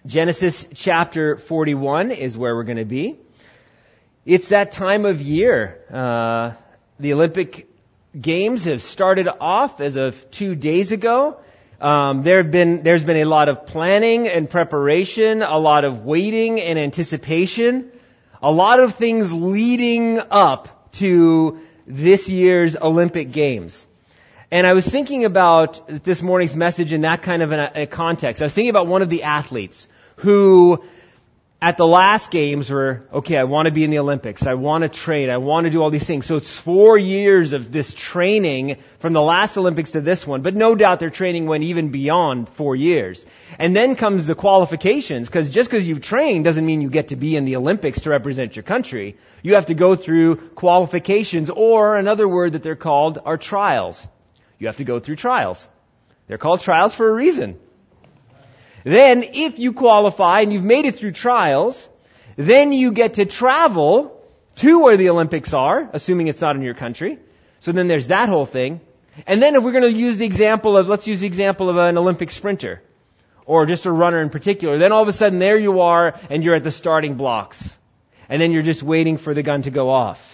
Genesis chapter 41 is where we're going to be. It's that time of year. The Olympic Games have started off as of 2 days ago. There's been a lot of planning and preparation, a lot of waiting and anticipation, a lot of things leading up to this year's Olympic Games. And I was thinking about this morning's message in that kind of a context. I was thinking about one of the athletes who at the last games were, okay, I want to be in the Olympics. I want to train. I want to do all these things. So it's 4 years of this training from the last Olympics to this one. But no doubt their training went even beyond 4 years. And then comes the qualifications, because just because you've trained doesn't mean you get to be in the Olympics to represent your country. You have to go through qualifications, or another word that they're called are trials. You have to go through trials. They're called trials for a reason. Then, if you qualify and you've made it through trials, then you get to travel to where the Olympics are, assuming it's not in your country. So then there's that whole thing. And then if we're going to use let's use the example of an Olympic sprinter, or just a runner in particular, then all of a sudden there you are, and you're at the starting blocks. And then you're just waiting for the gun to go off.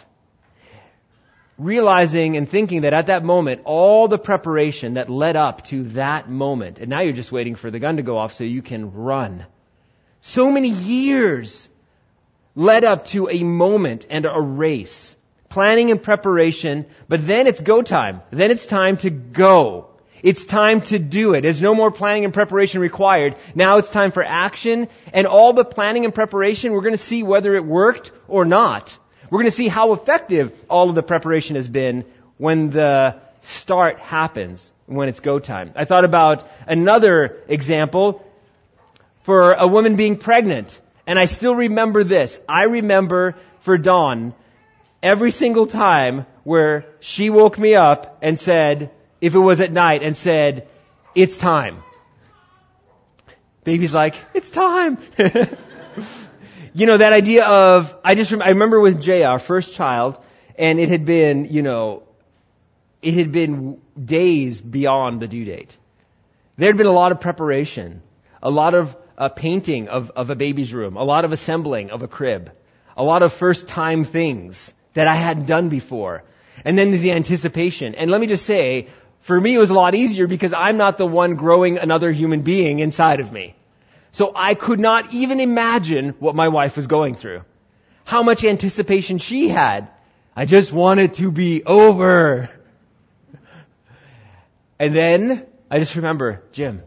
Realizing and thinking that at that moment, all the preparation that led up to that moment, and now you're just waiting for the gun to go off so you can run. So many years led up to a moment and a race. Planning and preparation, but then it's go time. Then it's time to go. It's time to do it. There's no more planning and preparation required. Now it's time for action, and all the planning and preparation, we're going to see whether it worked or not. We're going to see how effective all of the preparation has been when the start happens, when it's go time. I thought about another example for a woman being pregnant. And I still remember this. I remember for Dawn, every single time where she woke me up and said, if it was at night, and said, it's time. Baby's like, it's time. You know, that idea of, I remember with Jaya, our first child, and it had been days beyond the due date. There had been a lot of preparation, a lot of painting of a baby's room, a lot of assembling of a crib, a lot of first time things that I hadn't done before. And then there's the anticipation. And let me just say, for me it was a lot easier because I'm not the one growing another human being inside of me. So I could not even imagine what my wife was going through. How much anticipation she had. I just wanted to be over. And then I just remember, Jim,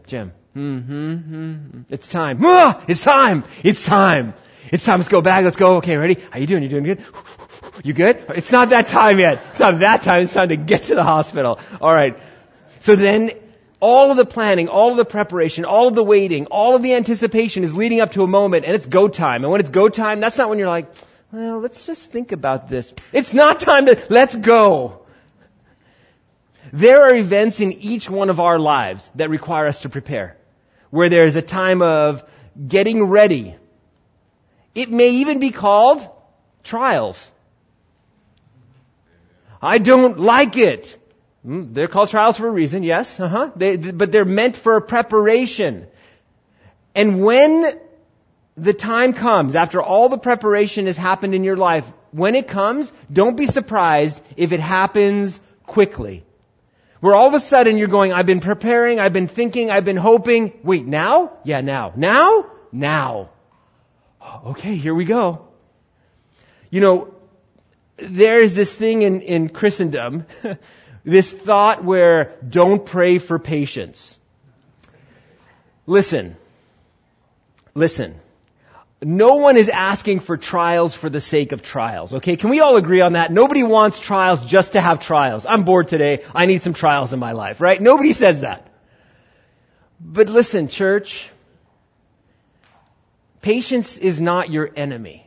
it's time. It's time. It's time. It's time. Let's go back. Let's go. Okay, ready? How you doing? You doing good? You good? It's not that time yet. It's not that time. It's time to get to the hospital. All right. So then all of the planning, all of the preparation, all of the waiting, all of the anticipation is leading up to a moment, and it's go time. And when it's go time, that's not when you're like, well, let's just think about this. It's not time let's go. There are events in each one of our lives that require us to prepare, where there's a time of getting ready. It may even be called trials. I don't like it. They're called trials for a reason, yes. But they're meant for a preparation. And when the time comes, after all the preparation has happened in your life, when it comes, don't be surprised if it happens quickly. Where all of a sudden you're going, I've been preparing, I've been thinking, I've been hoping. Wait, now? Yeah, now. Now? Now. Okay, here we go. You know, there is this thing in Christendom, this thought where don't pray for patience. Listen. No one is asking for trials for the sake of trials, okay? Can we all agree on that? Nobody wants trials just to have trials. I'm bored today. I need some trials in my life, right? Nobody says that. But listen, church, patience is not your enemy.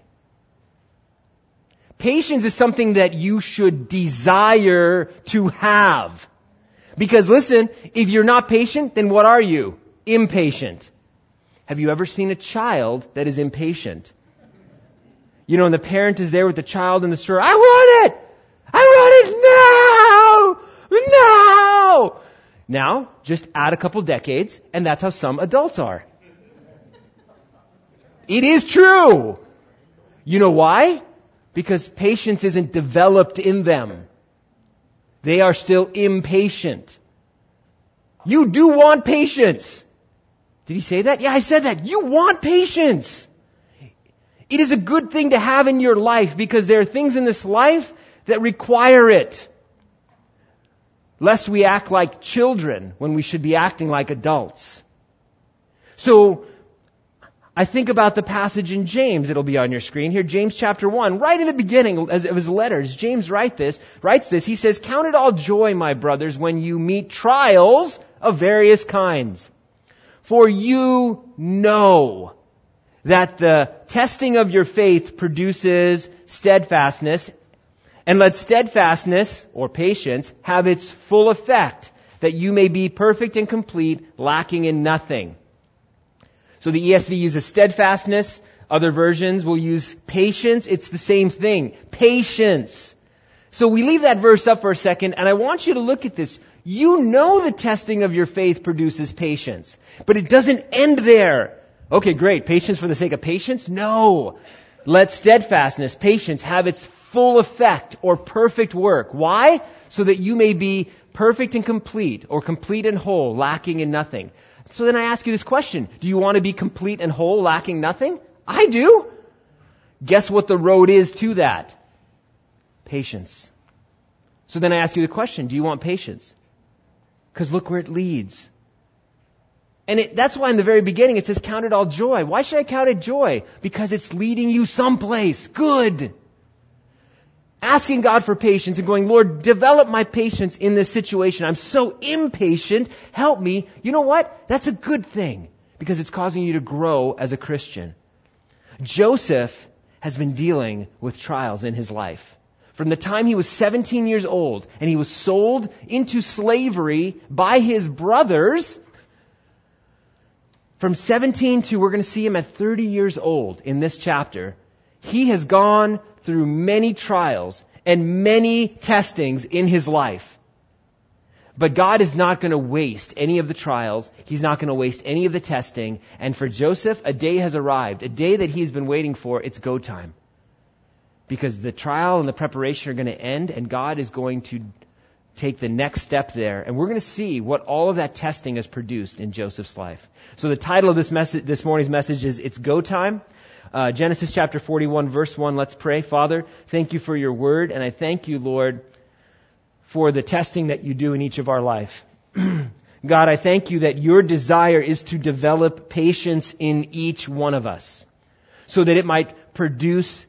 Patience is something that you should desire to have. Because listen, if you're not patient, then what are you? Impatient. Have you ever seen a child that is impatient? You know, and the parent is there with the child in the stroller. I want it now! Now, just add a couple decades, and that's how some adults are. It is true. You know why? Because patience isn't developed in them. They are still impatient. You do want patience. Did he say that? Yeah, I said that. You want patience. It is a good thing to have in your life because there are things in this life that require it. Lest we act like children when we should be acting like adults. So, I think about the passage in James. It'll be on your screen here. James chapter 1. Right in the beginning of his letters, James writes this. He says, "Count it all joy, my brothers, when you meet trials of various kinds. For you know that the testing of your faith produces steadfastness. And let steadfastness, or patience, have its full effect, that you may be perfect and complete, lacking in nothing." So the ESV uses steadfastness. Other versions will use patience. It's the same thing. Patience. So we leave that verse up for a second, and I want you to look at this. You know the testing of your faith produces patience. But it doesn't end there. Okay, great. Patience for the sake of patience? No. Let steadfastness, patience, have its full effect or perfect work. Why? So that you may be perfect and complete, or complete and whole, lacking in nothing. So then I ask you this question. Do you want to be complete and whole, lacking nothing? I do. Guess what the road is to that? Patience. So then I ask you the question, do you want patience? Because look where it leads. And that's why in the very beginning it says, count it all joy. Why should I count it joy? Because it's leading you someplace good. Asking God for patience and going, Lord, develop my patience in this situation. I'm so impatient. Help me. You know what? That's a good thing because it's causing you to grow as a Christian. Joseph has been dealing with trials in his life. From the time he was 17 years old and he was sold into slavery by his brothers, from 17 to, we're going to see him at 30 years old in this chapter, he has gone through many trials and many testings in his life. But God is not going to waste any of the trials. He's not going to waste any of the testing. And for Joseph, a day has arrived, a day that he's been waiting for. It's go time. Because the trial and the preparation are going to end, and God is going to take the next step there. And we're going to see what all of that testing has produced in Joseph's life. So the title of this morning's message is It's Go Time. Genesis chapter 41, verse 1. Let's pray. Father, thank you for your word, and I thank you, Lord, for the testing that you do in each of our life. God, I thank you that your desire is to develop patience in each one of us so that it might produce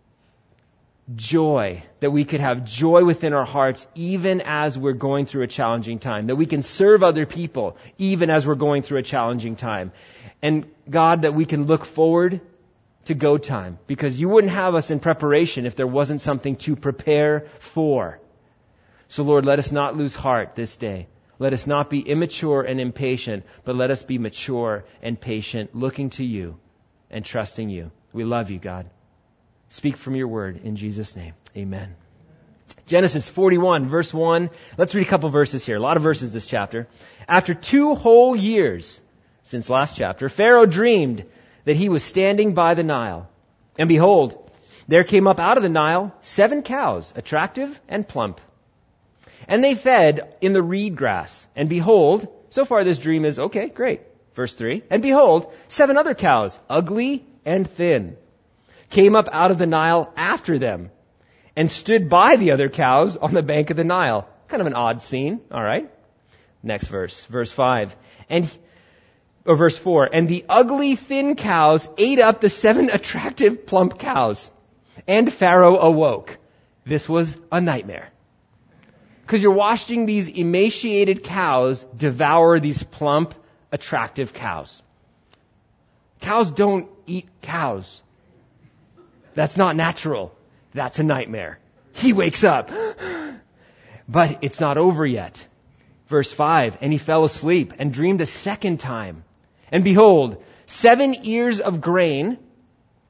joy, that we could have joy within our hearts even as we're going through a challenging time, that we can serve other people even as we're going through a challenging time. And God, that we can look forward to go time, because you wouldn't have us in preparation if there wasn't something to prepare for. So Lord, let us not lose heart this day. Let us not be immature and impatient, but let us be mature and patient, looking to you and trusting you. We love you, God. Speak from your word in Jesus' name. Amen. Genesis 41, verse 1. Let's read a couple verses here. A lot of verses this chapter. After 2 whole years since last chapter, Pharaoh dreamed that he was standing by the Nile. And behold, there came up out of the Nile 7 cows, attractive and plump. And they fed in the reed grass. And behold, so far this dream is okay, great. Verse 3. And behold, 7 other cows, ugly and thin, came up out of the Nile after them and stood by the other cows on the bank of the Nile. Kind of an odd scene. All right. Next verse. Verse 5. Verse 4. And the ugly, thin cows ate up the 7 attractive, plump cows. And Pharaoh awoke. This was a nightmare. Because you're watching these emaciated cows devour these plump, attractive cows. Cows don't eat cows. That's not natural. That's a nightmare. He wakes up. But it's not over yet. Verse 5. And he fell asleep and dreamed a second time. And behold, 7 ears of grain,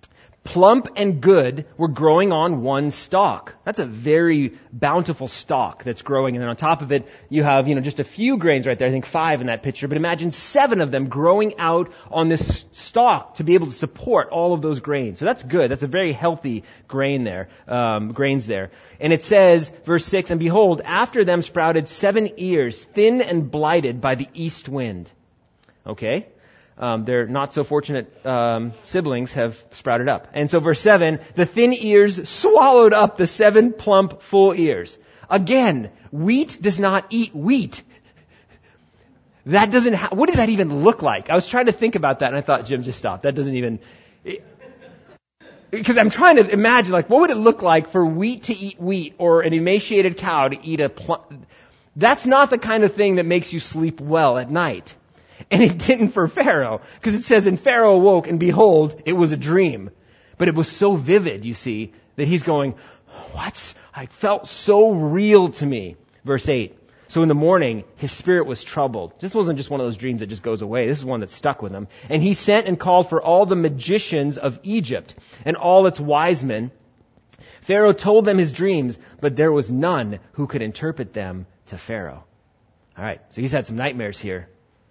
plump and good, were growing on one stalk. That's a very bountiful stalk that's growing. And then on top of it, you have, just a few grains right there. I think 5 in that picture. But imagine 7 of them growing out on this stalk to be able to support all of those grains. So that's good. That's a very healthy grains there. And it says, verse 6, and behold, after them sprouted 7 ears, thin and blighted by the east wind. Okay. Their not so fortunate siblings have sprouted up. And so verse 7, the thin ears swallowed up the 7 plump full ears. Again, wheat does not eat wheat. That doesn't what did that even look like? I was trying to think about that and I thought, Jim, just stop. That doesn't even, because I'm trying to imagine, what would it look like for wheat to eat wheat or an emaciated cow to eat that's not the kind of thing that makes you sleep well at night. And it didn't for Pharaoh, because it says, and Pharaoh awoke, and behold, it was a dream. But it was so vivid, you see, that he's going, what? I felt so real to me. Verse 8. So in the morning, his spirit was troubled. This wasn't just one of those dreams that just goes away. This is one that stuck with him. And he sent and called for all the magicians of Egypt and all its wise men. Pharaoh told them his dreams, but there was none who could interpret them to Pharaoh. All right, so he's had some nightmares here.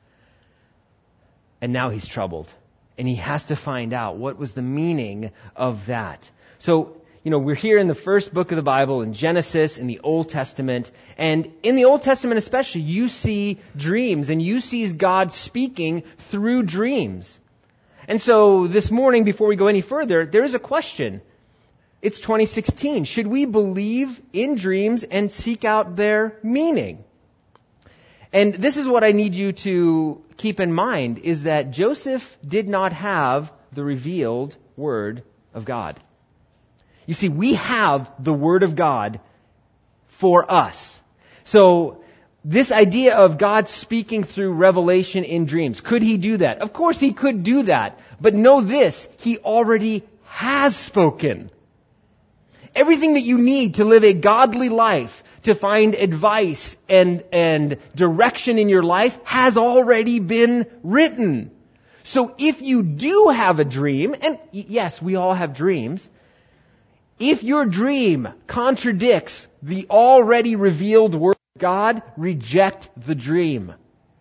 And now he's troubled. And he has to find out what was the meaning of that. So, we're here in the first book of the Bible, in Genesis, in the Old Testament. And in the Old Testament especially, you see dreams and you see God speaking through dreams. And so this morning, before we go any further, there is a question. It's 2016. Should we believe in dreams and seek out their meaning? And this is what I need you to keep in mind, is that Joseph did not have the revealed Word of God. You see, we have the Word of God for us. So this idea of God speaking through revelation in dreams, could he do that? Of course he could do that. But know this, he already has spoken. Everything that you need to live a godly life, to find advice and direction in your life has already been written. So if you do have a dream, and yes, we all have dreams, if your dream contradicts the already revealed Word of God, reject the dream.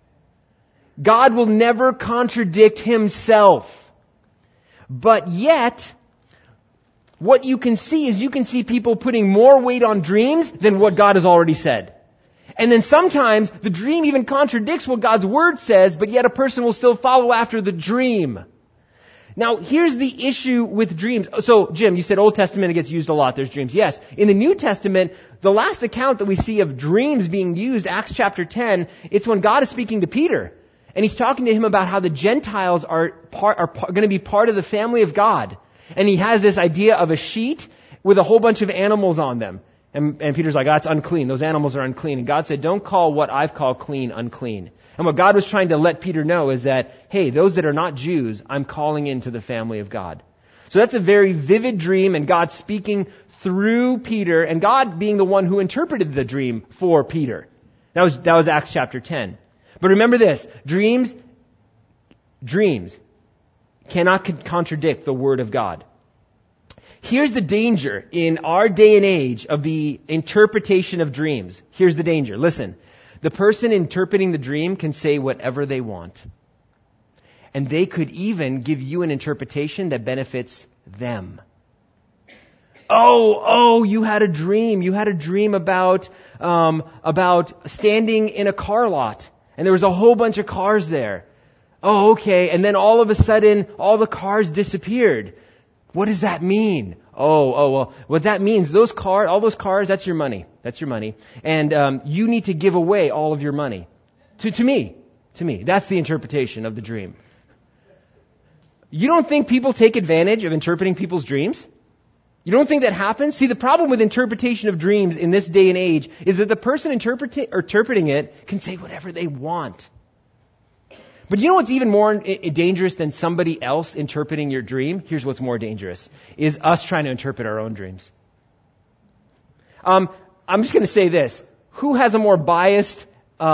God will never contradict Himself. But yet, what you can see is people putting more weight on dreams than what God has already said. And then sometimes the dream even contradicts what God's Word says, but yet a person will still follow after the dream. Now, here's the issue with dreams. So, Jim, you said Old Testament, it gets used a lot. There's dreams. Yes. In the New Testament, the last account that we see of dreams being used, Acts chapter 10, it's when God is speaking to Peter. And He's talking to him about how the Gentiles are going to be part of the family of God. And he has this idea of a sheet with a whole bunch of animals on them. And Peter's like, that's unclean. Those animals are unclean. And God said, don't call what I've called clean unclean. And what God was trying to let Peter know is that, hey, those that are not Jews, I'm calling into the family of God. So that's a very vivid dream, and God speaking through Peter, and God being the one who interpreted the dream for Peter. That was Acts chapter 10. But remember this, dreams cannot contradict the Word of God. Here's the danger in our day and age of the interpretation of dreams. Here's the danger. Listen, the person interpreting the dream can say whatever they want. And they could even give you an interpretation that benefits them. Oh, you had a dream. You had a dream about standing in a car lot. And there was a whole bunch of cars there. Oh, okay. And then all of a sudden, all the cars disappeared. What does that mean? Well, what that means, all those cars, that's your money. That's your money. And you need to give away all of your money. To me. That's the interpretation of the dream. You don't think people take advantage of interpreting people's dreams? You don't think that happens? See, the problem with interpretation of dreams in this day and age is that the person interpreting it can say whatever they want. But you know what's even more dangerous than somebody else interpreting your dream? Here's what's more dangerous, is us trying to interpret our own dreams. I'm just going to say this. Who has a more biased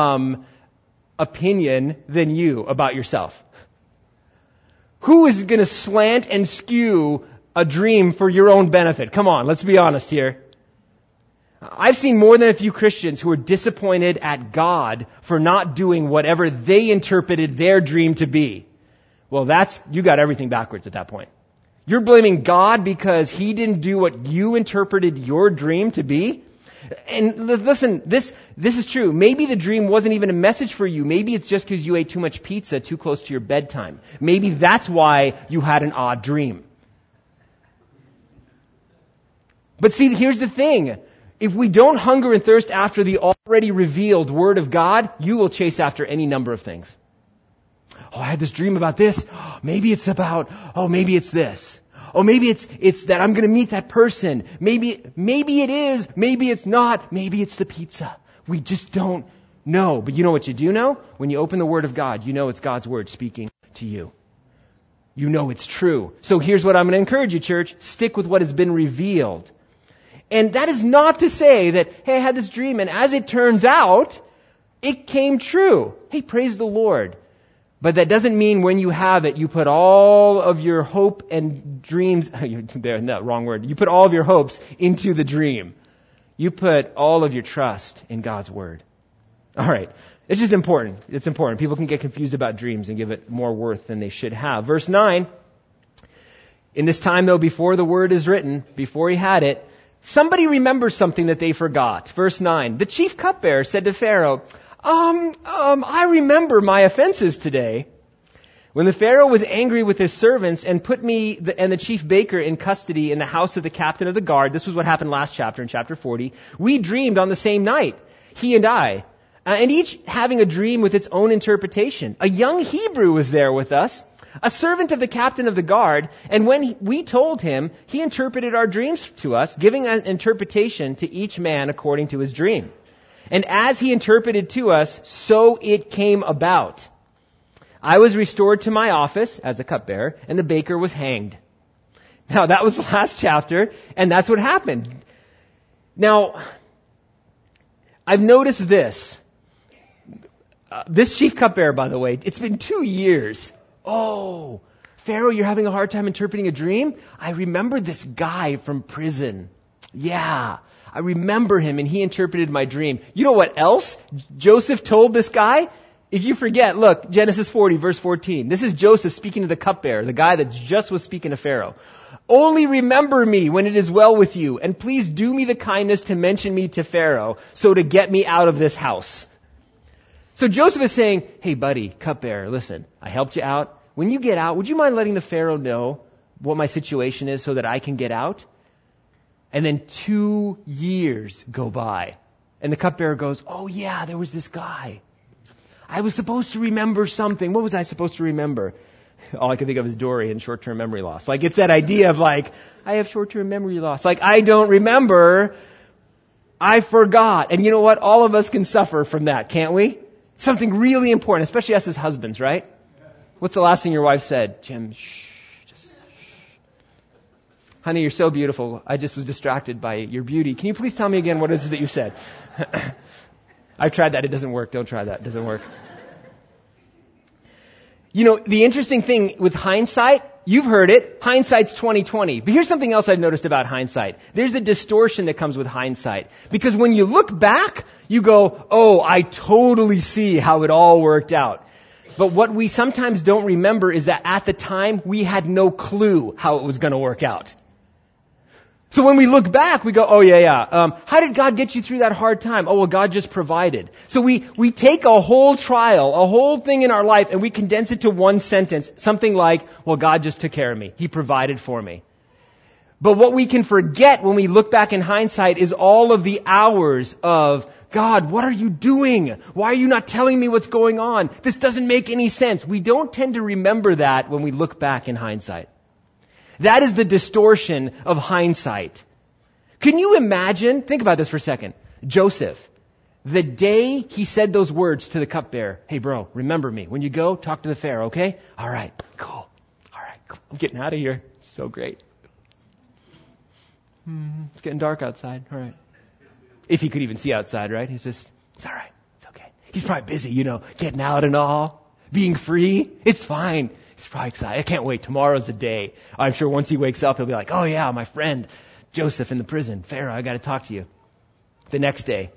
opinion than you about yourself? Who is going to slant and skew a dream for your own benefit. Come on, let's be honest here. I've seen more than a few Christians who are disappointed at God for not doing whatever they interpreted their dream to be. Well, you got everything backwards at that point. You're blaming God because He didn't do what you interpreted your dream to be? And listen, this is true. Maybe the dream wasn't even a message for you. Maybe it's just because you ate too much pizza too close to your bedtime. Maybe that's why you had an odd dream. But see, here's the thing. If we don't hunger and thirst after the already revealed Word of God, you will chase after any number of things. Oh, I had this dream about this. Maybe it's this. Oh, maybe it's that I'm going to meet that person. Maybe it is. Maybe it's not. Maybe it's the pizza. We just don't know. But you know what you do know? When you open the Word of God, you know it's God's Word speaking to you. You know it's true. So here's what I'm going to encourage you, church. Stick with what has been revealed. And that is not to say that, hey, I had this dream, and as it turns out, it came true. Hey, praise the Lord. But that doesn't mean when you have it, you put all of your hope and dreams, wrong word. You put all of your hopes into the dream. You put all of your trust in God's Word. All right. It's just important. It's important. People can get confused about dreams and give it more worth than they should have. Verse 9. In this time, though, before the Word is written, before he had it, somebody remembers something that they forgot. Verse 9. The chief cupbearer said to Pharaoh, I remember my offenses today. When the Pharaoh was angry with his servants and put me and the chief baker in custody in the house of the captain of the guard, this was what happened last chapter in chapter 40, we dreamed on the same night, he and I, and each having a dream with its own interpretation. A young Hebrew was there with us, a servant of the captain of the guard, and when we told him, he interpreted our dreams to us, giving an interpretation to each man according to his dream. And as he interpreted to us, so it came about. I was restored to my office as the cupbearer, and the baker was hanged. Now, that was the last chapter, and that's what happened. Now, I've noticed this. This chief cupbearer, by the way, it's been 2 years. Oh, Pharaoh, you're having a hard time interpreting a dream? I remember this guy from prison. Yeah. I remember him and he interpreted my dream. You know what else Joseph told this guy? If you forget, look, Genesis 40 verse 14. This is Joseph speaking to the cupbearer, the guy that just was speaking to Pharaoh. Only remember me when it is well with you, and please do me the kindness to mention me to Pharaoh, so to get me out of this house. So Joseph is saying, hey buddy, cupbearer, listen, I helped you out. When you get out, would you mind letting the Pharaoh know what my situation is so that I can get out? And then 2 years go by. And the cupbearer goes, oh yeah, there was this guy. I was supposed to remember something. What was I supposed to remember? All I can think of is Dory and short-term memory loss. Like, it's that idea of like, I have short-term memory loss. Like, I don't remember. I forgot. And you know what? All of us can suffer from that, can't we? Something really important, especially us as husbands, right? What's the last thing your wife said? Jim, shh. Honey, you're so beautiful. I just was distracted by your beauty. Can you please tell me again what it is that you said? I've tried that. It doesn't work. Don't try that. It doesn't work. You know, the interesting thing with hindsight, you've heard it, hindsight's 20/20. But here's something else I've noticed about hindsight. There's a distortion that comes with hindsight. Because when you look back, you go, oh, I totally see how it all worked out. But what we sometimes don't remember is that at the time, we had no clue how it was going to work out. So when we look back, we go, oh yeah. How did God get you through that hard time? Oh, well, God just provided. So we take a whole trial, a whole thing in our life, and we condense it to one sentence. Something like, well, God just took care of me. He provided for me. But what we can forget when we look back in hindsight is all of the hours of, God, what are you doing? Why are you not telling me what's going on? This doesn't make any sense. We don't tend to remember that when we look back in hindsight. That is the distortion of hindsight. Can you imagine? Think about this for a second. Joseph, the day he said those words to the cupbearer, hey bro, remember me. When you go, talk to the Pharaoh, okay? All right, cool. I'm getting out of here. It's so great. It's getting dark outside. All right. If he could even see outside, right? He's just, it's all right. It's okay. He's probably busy, getting out and all. being free. It's fine. He's probably excited. I can't wait. Tomorrow's the day. I'm sure once he wakes up, he'll be like, oh yeah, my friend Joseph in the prison. Pharaoh, I got to talk to you. The next day.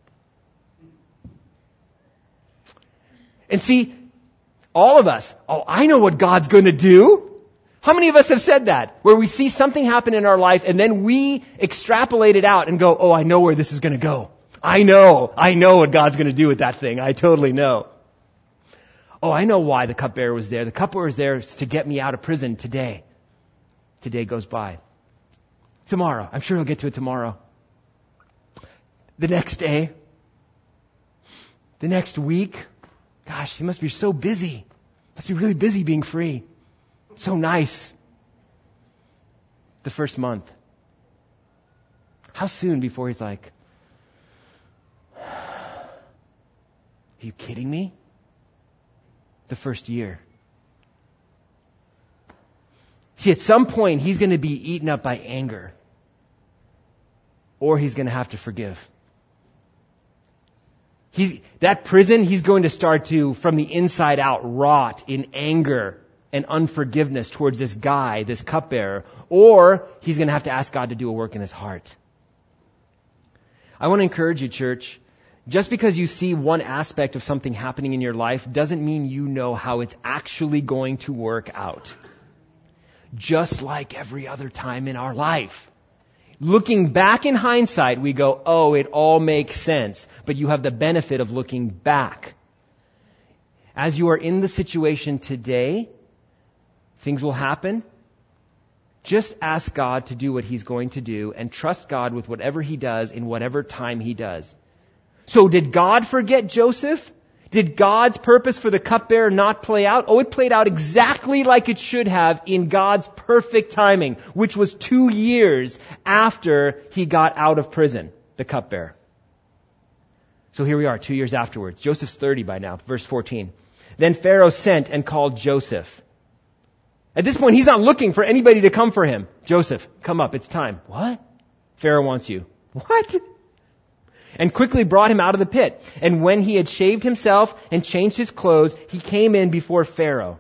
And see, all of us, I know what God's going to do. How many of us have said that? Where we see something happen in our life and then we extrapolate it out and go, I know where this is going to go. I know what God's going to do with that thing. I totally know. I know why the cupbearer was there. The cupbearer was there to get me out of prison today. Today goes by. Tomorrow. I'm sure he'll get to it tomorrow. The next day. The next week. Gosh, he must be so busy. Must be really busy being free. So nice. The first month. How soon before he's like, are you kidding me? The first year. See, at some point, he's going to be eaten up by anger. Or he's going to have to forgive. That prison, he's going to start to, from the inside out, rot in anger and unforgiveness towards this guy, this cupbearer. Or he's going to have to ask God to do a work in his heart. I want to encourage you, church, just because you see one aspect of something happening in your life doesn't mean you know how it's actually going to work out. Just like every other time in our life. Looking back in hindsight, we go, it all makes sense. But you have the benefit of looking back. As you are in the situation today, things will happen. Just ask God to do what he's going to do and trust God with whatever he does in whatever time he does. So did God forget Joseph? Did God's purpose for the cupbearer not play out? It played out exactly like it should have in God's perfect timing, which was 2 years after he got out of prison, the cupbearer. So here we are, 2 years afterwards. Joseph's 30 by now, verse 14. Then Pharaoh sent and called Joseph. At this point, he's not looking for anybody to come for him. Joseph, come up, it's time. What? Pharaoh wants you. What? And quickly brought him out of the pit. And when he had shaved himself and changed his clothes, he came in before Pharaoh.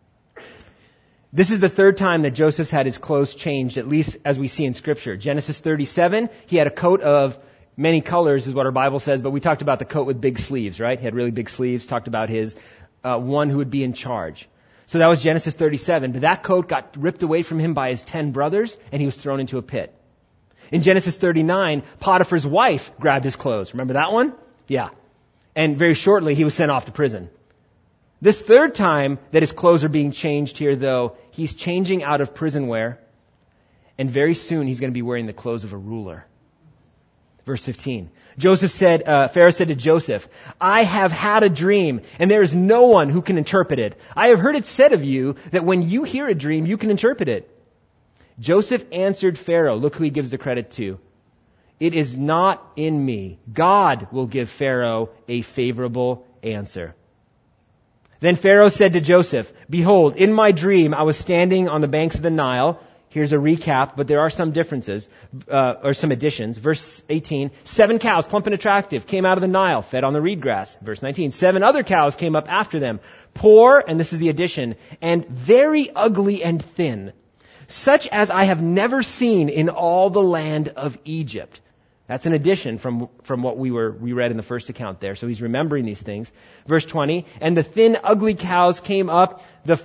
This is the third time that Joseph's had his clothes changed, at least as we see in Scripture. Genesis 37, he had a coat of many colors, is what our Bible says, but we talked about the coat with big sleeves, right? He had really big sleeves, talked about his one who would be in charge. So that was Genesis 37. But that coat got ripped away from him by his 10 brothers, and he was thrown into a pit. In Genesis 39, Potiphar's wife grabbed his clothes. Remember that one? Yeah. And very shortly, he was sent off to prison. This third time that his clothes are being changed here, though, he's changing out of prison wear. And very soon, he's going to be wearing the clothes of a ruler. Verse 15. Pharaoh said to Joseph, I have had a dream, and there is no one who can interpret it. I have heard it said of you that when you hear a dream, you can interpret it. Joseph answered Pharaoh. Look who he gives the credit to. It is not in me. God will give Pharaoh a favorable answer. Then Pharaoh said to Joseph, behold, in my dream I was standing on the banks of the Nile. Here's a recap, but there are some differences, or some additions. Verse 18, 7 cows, plump and attractive, came out of the Nile, fed on the reed grass. Verse 19, 7 other cows came up after them, poor, and this is the addition, and very ugly and thin, such as I have never seen in all the land of Egypt. That's an addition from what we read in the first account there. So he's remembering these things. Verse 20, and the thin, ugly cows ate up the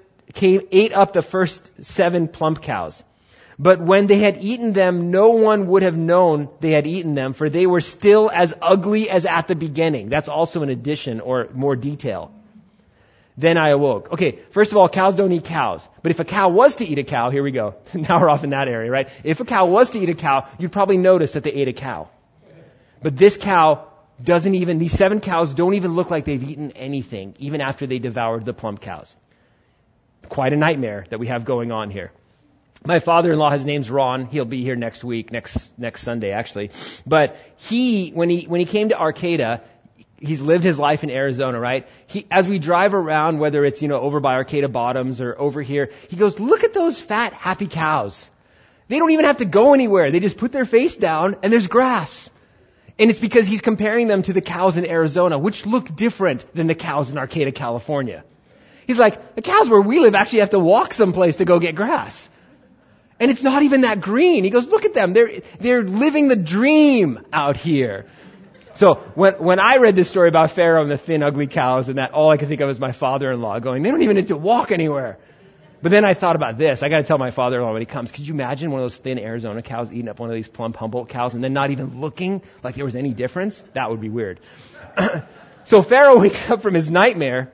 first 7 plump cows. But when they had eaten them, no one would have known they had eaten them, for they were still as ugly as at the beginning. That's also an addition or more detail. Then I awoke. Okay, first of all, cows don't eat cows. But if a cow was to eat a cow, here we go. Now we're off in that area, right? If a cow was to eat a cow, you'd probably notice that they ate a cow. But this cow these 7 cows don't even look like they've eaten anything, even after they devoured the plump cows. Quite a nightmare that we have going on here. My father-in-law, his name's Ron. He'll be here next week, next Sunday actually. But when he came to Arcata, he's lived his life in Arizona, right? As we drive around, whether it's, over by Arcata Bottoms or over here, he goes, look at those fat, happy cows. They don't even have to go anywhere. They just put their face down and there's grass. And it's because he's comparing them to the cows in Arizona, which look different than the cows in Arcata, California. He's like, the cows where we live actually have to walk someplace to go get grass. And it's not even that green. He goes, look at them. They're living the dream out here. So when I read this story about Pharaoh and the thin, ugly cows and that, all I could think of was my father-in-law going, they don't even need to walk anywhere. But then I thought about this. I got to tell my father-in-law when he comes, could you imagine one of those thin Arizona cows eating up one of these plump Humboldt cows and then not even looking like there was any difference? That would be weird. So Pharaoh wakes up from his nightmare.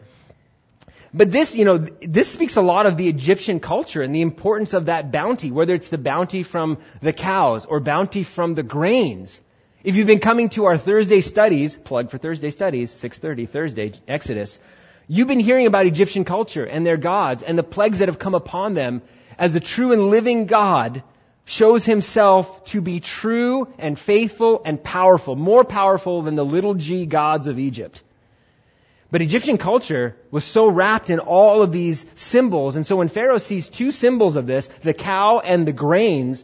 But this speaks a lot of the Egyptian culture and the importance of that bounty, whether it's the bounty from the cows or bounty from the grains. If you've been coming to our Thursday studies, plug for Thursday studies, 6:30 Thursday, Exodus, you've been hearing about Egyptian culture and their gods and the plagues that have come upon them as the true and living God shows himself to be true and faithful and powerful, more powerful than the little g gods of Egypt. But Egyptian culture was so wrapped in all of these symbols. And so when Pharaoh sees two symbols of this, the cow and the grains,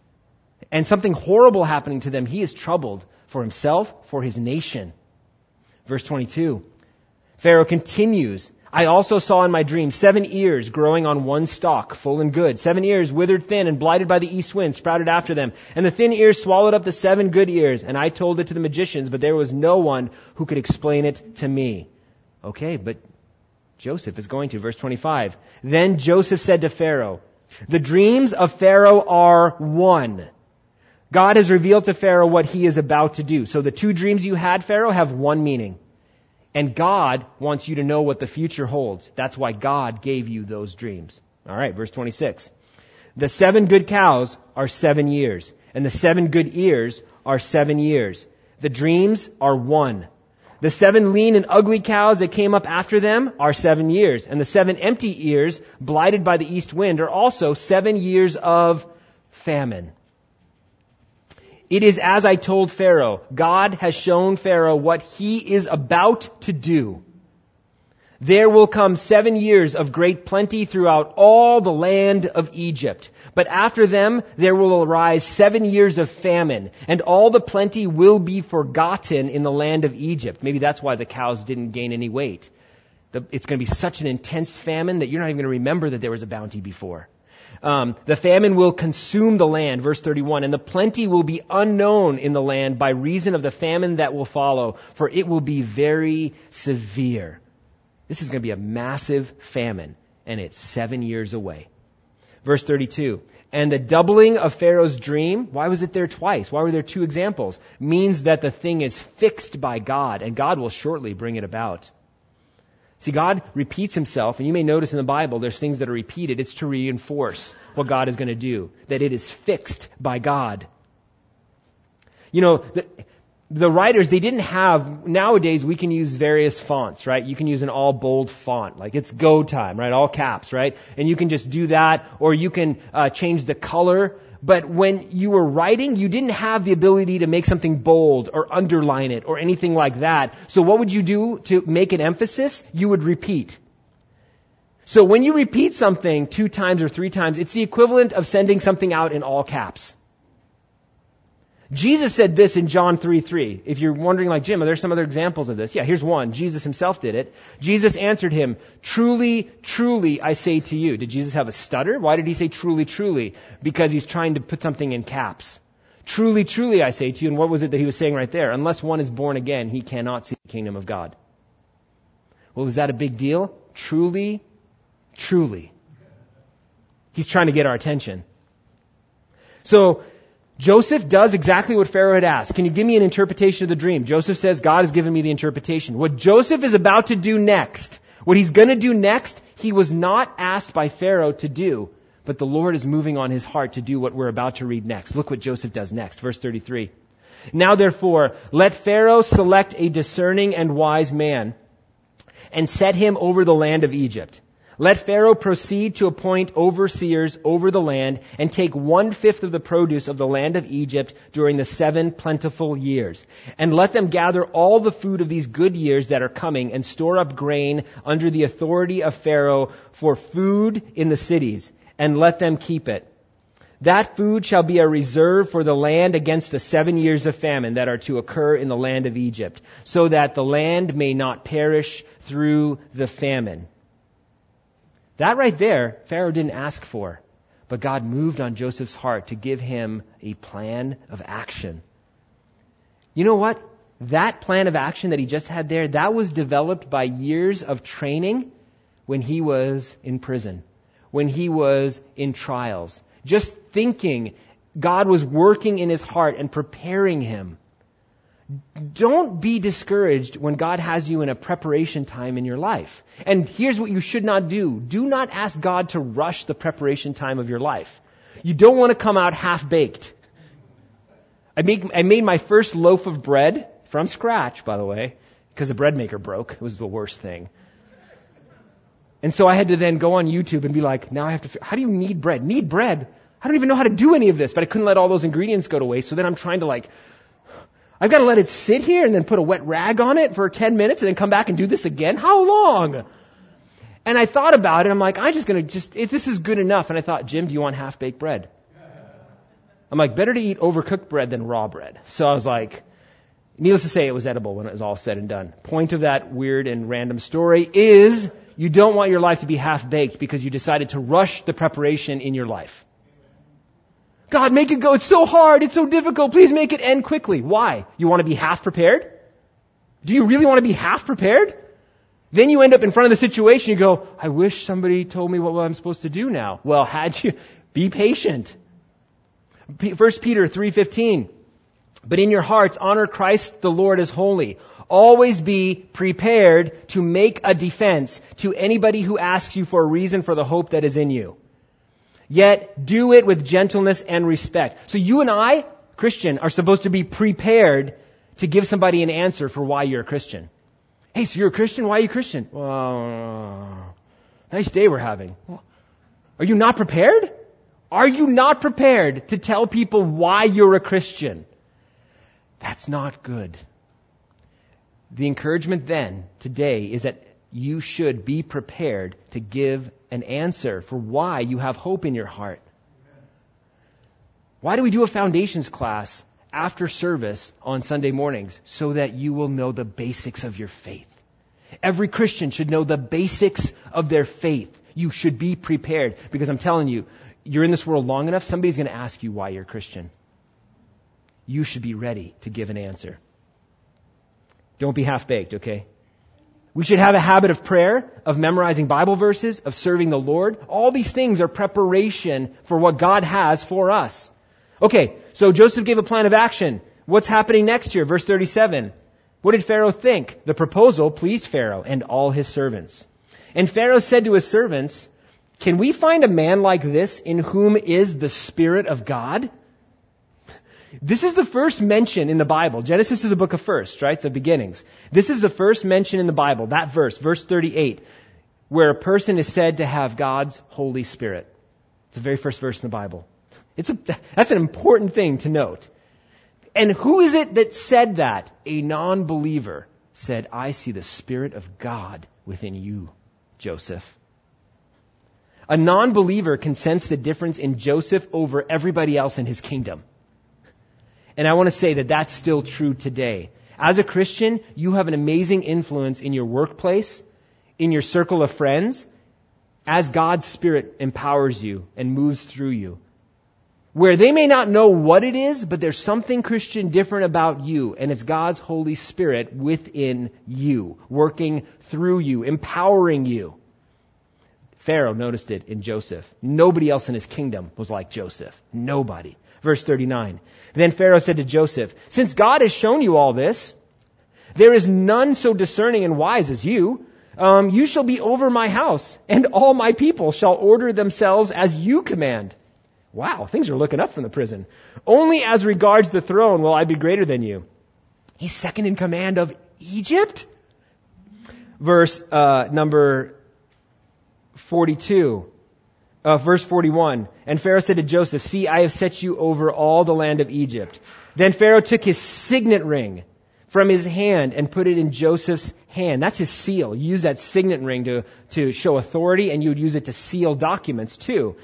and something horrible happening to them, he is troubled for himself, for his nation. Verse 22. Pharaoh continues, I also saw in my dream 7 ears growing on one stalk, full and good. 7 ears withered thin and blighted by the east wind sprouted after them. And the thin ears swallowed up the 7 good ears. And I told it to the magicians, but there was no one who could explain it to me. Okay, but Joseph is going to. Verse 25. Then Joseph said to Pharaoh, the dreams of Pharaoh are one. God has revealed to Pharaoh what he is about to do. So the 2 dreams you had, Pharaoh, have one meaning. And God wants you to know what the future holds. That's why God gave you those dreams. All right, verse 26. The 7 good cows are 7 years, and the 7 good ears are 7 years. The dreams are one. The 7 lean and ugly cows that came up after them are 7 years, and the 7 empty ears, blighted by the east wind, are also 7 years of famine. It is as I told Pharaoh. God has shown Pharaoh what he is about to do. There will come 7 years of great plenty throughout all the land of Egypt. But after them, there will arise 7 years of famine, and all the plenty will be forgotten in the land of Egypt. Maybe that's why the cows didn't gain any weight. It's going to be such an intense famine that you're not even going to remember that there was a bounty before. The famine will consume the land, verse 31, and the plenty will be unknown in the land by reason of the famine that will follow, for it will be very severe. This is going to be a massive famine, and it's 7 years away. Verse 32, and the doubling of Pharaoh's dream, why was it there twice? Why were there 2 examples? Means that the thing is fixed by God, and God will shortly bring it about. See, God repeats himself, and you may notice in the Bible there's things that are repeated. It's to reinforce what God is going to do, that it is fixed by God. You know, the writers, they didn't have, nowadays we can use various fonts, right? You can use an all bold font, like it's go time, right? All caps, right? And you can just do that, or you can change the color. But when you were writing, you didn't have the ability to make something bold or underline it or anything like that. So what would you do to make an emphasis? You would repeat. So when you repeat something 2 times or 3 times, it's the equivalent of sending something out in all caps. Jesus said this in John 3:3. If you're wondering like, Jim, are there some other examples of this? Yeah, here's one. Jesus himself did it. Jesus answered him, truly, truly, I say to you. Did Jesus have a stutter? Why did he say truly, truly? Because he's trying to put something in caps. Truly, truly, I say to you. And what was it that he was saying right there? Unless one is born again, he cannot see the kingdom of God. Well, is that a big deal? Truly, truly. He's trying to get our attention. So, Joseph does exactly what Pharaoh had asked. Can you give me an interpretation of the dream? Joseph says, God has given me the interpretation. What Joseph is about to do next, what he's going to do next, he was not asked by Pharaoh to do, but the Lord is moving on his heart to do what we're about to read next. Look what Joseph does next. Verse 33. Now therefore, let Pharaoh select a discerning and wise man and set him over the land of Egypt. Let Pharaoh proceed to appoint overseers over the land and take 1/5 of the produce of the land of Egypt during the 7 plentiful years. And let them gather all the food of these good years that are coming and store up grain under the authority of Pharaoh for food in the cities, and let them keep it. That food shall be a reserve for the land against the 7 years of famine that are to occur in the land of Egypt, so that the land may not perish through the famine. That right there, Pharaoh didn't ask for, but God moved on Joseph's heart to give him a plan of action. You know what? That plan of action that he just had there, that was developed by years of training when he was in prison, when he was in trials. Just thinking God was working in his heart and preparing him. Don't be discouraged when God has you in a preparation time in your life. And here's what you should not do. Do not ask God to rush the preparation time of your life. You don't want to come out half-baked. I made my first loaf of bread from scratch, by the way, because the bread maker broke. It was the worst thing. And so I had to then go on YouTube and be like, now I have to, how do you knead bread? Knead bread? I don't even know how to do any of this, but I couldn't let all those ingredients go to waste. So then I'm trying to I've got to let it sit here and then put a wet rag on it for 10 minutes and then come back and do this again? How long? And I thought about it. I'm like, if this is good enough. And I thought, Jim, do you want half-baked bread? I'm like, better to eat overcooked bread than raw bread. So I was like, needless to say, it was edible when it was all said and done. Point of that weird and random story is you don't want your life to be half-baked because you decided to rush the preparation in your life. God, make it go. It's so hard. It's so difficult. Please make it end quickly. Why? You want to be half prepared? Do you really want to be half prepared? Then you end up in front of the situation. You go, I wish somebody told me what I'm supposed to do now. Well, be patient. 1 Peter 3:15. But in your hearts, honor Christ the Lord as holy. Always be prepared to make a defense to anybody who asks you for a reason for the hope that is in you. Yet do it with gentleness and respect. So you and I, Christian, are supposed to be prepared to give somebody an answer for why you're a Christian. Hey, so you're a Christian? Why are you a Christian? Well, nice day we're having. Are you not prepared? Are you not prepared to tell people why you're a Christian? That's not good. The encouragement then, today, is that you should be prepared to give an answer for why you have hope in your heart. Why do we do a foundations class after service on Sunday mornings? So that you will know the basics of your faith. Every Christian should know the basics of their faith. You should be prepared, because I'm telling you, you're in this world long enough, somebody's going to ask you why you're a Christian. You should be ready to give an answer. Don't be half-baked, okay? We should have a habit of prayer, of memorizing Bible verses, of serving the Lord. All these things are preparation for what God has for us. Okay, so Joseph gave a plan of action. What's happening next here? Verse 37. What did Pharaoh think? The proposal pleased Pharaoh and all his servants. And Pharaoh said to his servants, can we find a man like this in whom is the Spirit of God? This is the first mention in the Bible. Genesis is a book of firsts, right? It's of beginnings. This is the first mention in the Bible, that verse 38, where a person is said to have God's Holy Spirit. It's the very first verse in the Bible. That's an important thing to note. And who is it that said that? A non-believer said, I see the Spirit of God within you, Joseph. A non-believer can sense the difference in Joseph over everybody else in his kingdom. And I want to say that that's still true today. As a Christian, you have an amazing influence in your workplace, in your circle of friends, as God's Spirit empowers you and moves through you. Where they may not know what it is, but there's something Christian different about you, and it's God's Holy Spirit within you, working through you, empowering you. Pharaoh noticed it in Joseph. Nobody else in his kingdom was like Joseph. Nobody. Verse 39. Then Pharaoh said to Joseph, since God has shown you all this, there is none so discerning and wise as you. You shall be over my house, and all my people shall order themselves as you command. Wow, things are looking up from the prison. Only as regards the throne will I be greater than you. He's second in command of Egypt? Verse number 42. Verse 41. And Pharaoh said to Joseph, see, I have set you over all the land of Egypt. Then Pharaoh took his signet ring from his hand and put it in Joseph's hand. That's his seal. You use that signet ring to show authority, and you would use it to seal documents too.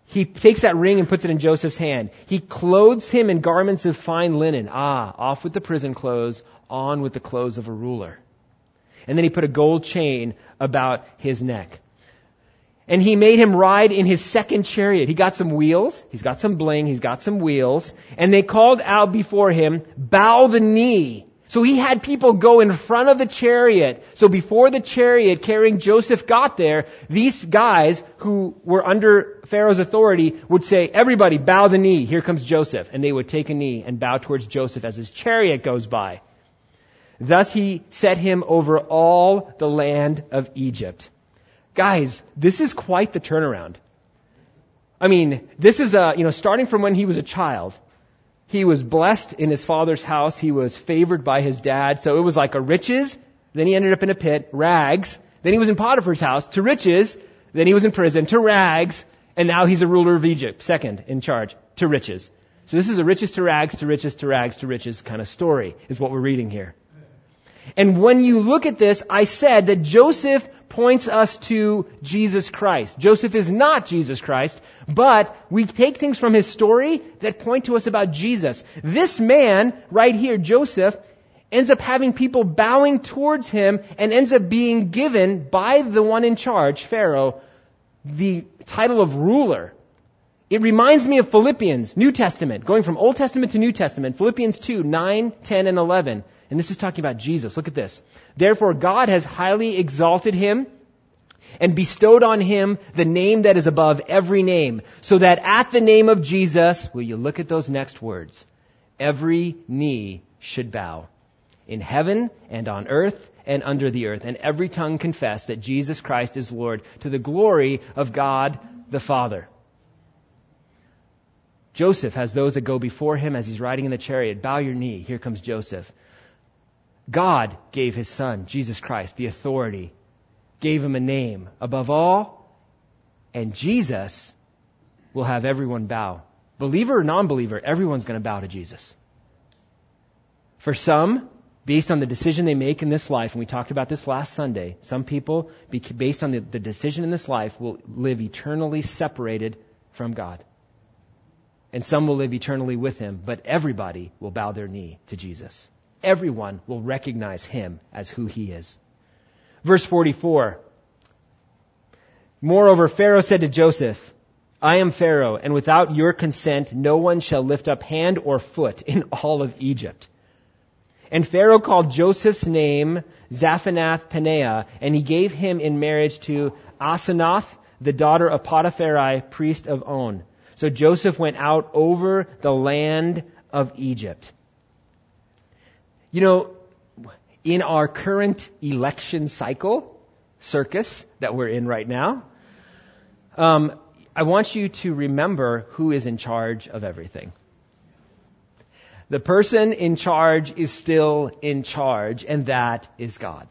He takes that ring and puts it in Joseph's hand. He clothes him in garments of fine linen. Off with the prison clothes, on with the clothes of a ruler. And then he put a gold chain about his neck. And he made him ride in his second chariot. He got some wheels. He's got some bling. He's got some wheels. And they called out before him, bow the knee. So he had people go in front of the chariot. So before the chariot carrying Joseph got there, these guys who were under Pharaoh's authority would say, everybody bow the knee. Here comes Joseph. And they would take a knee and bow towards Joseph as his chariot goes by. Thus he set him over all the land of Egypt. Guys, this is quite the turnaround. I mean, this is starting from when he was a child. He was blessed in his father's house. He was favored by his dad. So it was like a riches. Then he ended up in a pit, rags. Then he was in Potiphar's house, to riches. Then he was in prison, to rags. And now he's a ruler of Egypt, second in charge, to riches. So this is a riches to rags, to riches to rags, to riches kind of story, is what we're reading here. And when you look at this, I said that Joseph points us to Jesus Christ. Joseph is not Jesus Christ, but we take things from his story that point to us about Jesus. This man right here, Joseph, ends up having people bowing towards him and ends up being given by the one in charge, Pharaoh, the title of ruler. It reminds me of Philippians, New Testament, going from Old Testament to New Testament, Philippians 2, 9, 10, and 11. And this is talking about Jesus. Look at this. Therefore, God has highly exalted him and bestowed on him the name that is above every name, so that at the name of Jesus, will you look at those next words? Every knee should bow, in heaven and on earth and under the earth, and every tongue confess that Jesus Christ is Lord, to the glory of God the Father. Joseph has those that go before him as he's riding in the chariot. Bow your knee. Here comes Joseph. God gave his son, Jesus Christ, the authority, gave him a name above all, and Jesus will have everyone bow. Believer or non-believer, everyone's going to bow to Jesus. For some, based on the decision they make in this life, and we talked about this last Sunday, some people, based on the decision in this life, will live eternally separated from God. And some will live eternally with him, but everybody will bow their knee to Jesus. Everyone will recognize him as who he is. Verse 44. Moreover, Pharaoh said to Joseph, I am Pharaoh, and without your consent, no one shall lift up hand or foot in all of Egypt. And Pharaoh called Joseph's name Zaphenath-Paneah, and he gave him in marriage to Asenath, the daughter of Potiphar, priest of On. So Joseph went out over the land of Egypt. You know, in our current election cycle, circus that we're in right now, I want you to remember who is in charge of everything. The person in charge is still in charge, and that is God.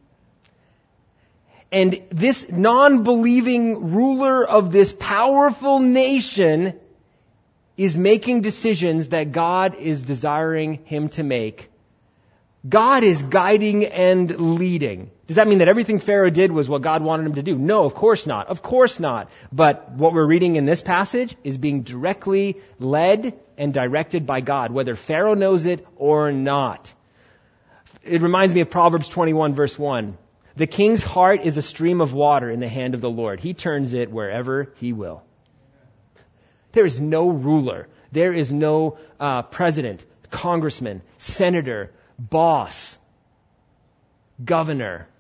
And this non-believing ruler of this powerful nation is making decisions that God is desiring him to make. God is guiding and leading. Does that mean that everything Pharaoh did was what God wanted him to do? No, of course not. Of course not. But what we're reading in this passage is being directly led and directed by God, whether Pharaoh knows it or not. It reminds me of Proverbs 21, verse 1. The king's heart is a stream of water in the hand of the Lord. He turns it wherever he will. There is no ruler. There is no president, congressman, senator, boss, governor,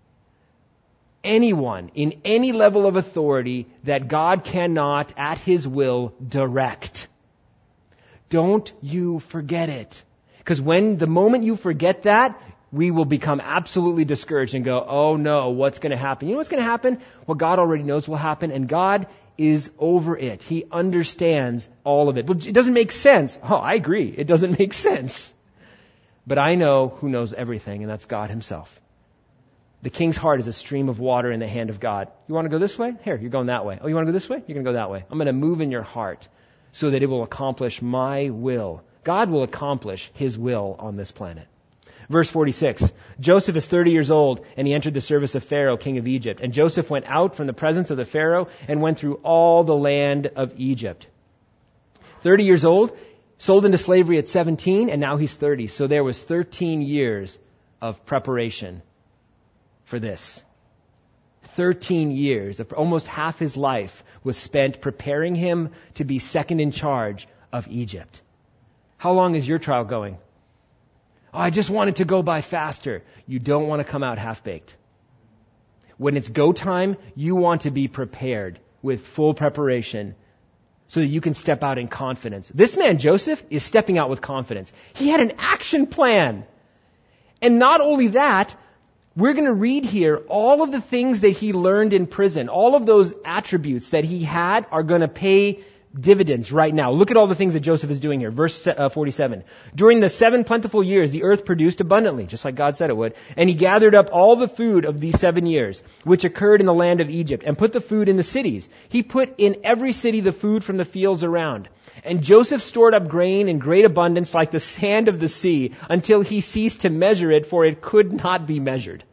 anyone in any level of authority that God cannot, at his will, direct. Don't you forget it. Because the moment you forget that, we will become absolutely discouraged and go, oh no, what's going to happen? You know what's going to happen? Well, God already knows will happen, and God is over it. He understands all of it. But it doesn't make sense. Oh, I agree. It doesn't make sense. But I know who knows everything, and that's God himself. The king's heart is a stream of water in the hand of God. You want to go this way? Here, you're going that way. Oh, you want to go this way? You're going to go that way. I'm going to move in your heart so that it will accomplish my will. God will accomplish his will on this planet. Verse 46, Joseph is 30 years old, and he entered the service of Pharaoh, king of Egypt. And Joseph went out from the presence of the Pharaoh and went through all the land of Egypt. 30 years old, sold into slavery at 17, and now he's 30. So there was 13 years of preparation for this. 13 years, almost half his life was spent preparing him to be second in charge of Egypt. How long is your trial going? Oh, I just want it to go by faster. You don't want to come out half-baked. When it's go time, you want to be prepared with full preparation so that you can step out in confidence. This man, Joseph, is stepping out with confidence. He had an action plan. And not only that, we're going to read here all of the things that he learned in prison. All of those attributes that he had are going to pay dividends right now. Look at all the things that Joseph is doing here. Verse 47. During the 7 plentiful years, the earth produced abundantly, just like God said it would. And he gathered up all the food of these 7 years, which occurred in the land of Egypt, and put the food in the cities. He put in every city the food from the fields around. And Joseph stored up grain in great abundance like the sand of the sea until he ceased to measure it, for it could not be measured.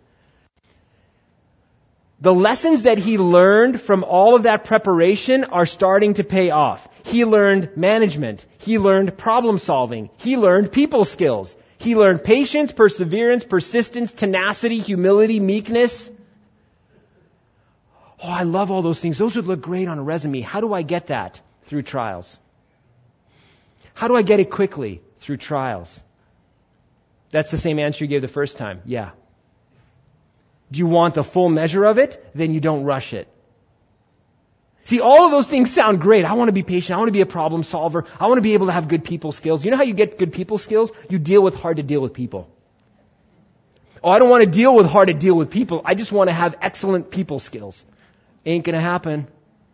The lessons that he learned from all of that preparation are starting to pay off. He learned management. He learned problem solving. He learned people skills. He learned patience, perseverance, persistence, tenacity, humility, meekness. Oh, I love all those things. Those would look great on a resume. How do I get that? Through trials. How do I get it quickly? Through trials. That's the same answer you gave the first time. Yeah. Do you want the full measure of it? Then you don't rush it. See, all of those things sound great. I want to be patient. I want to be a problem solver. I want to be able to have good people skills. You know how you get good people skills? You deal with hard to deal with people. Oh, I don't want to deal with hard to deal with people. I just want to have excellent people skills. Ain't going to happen.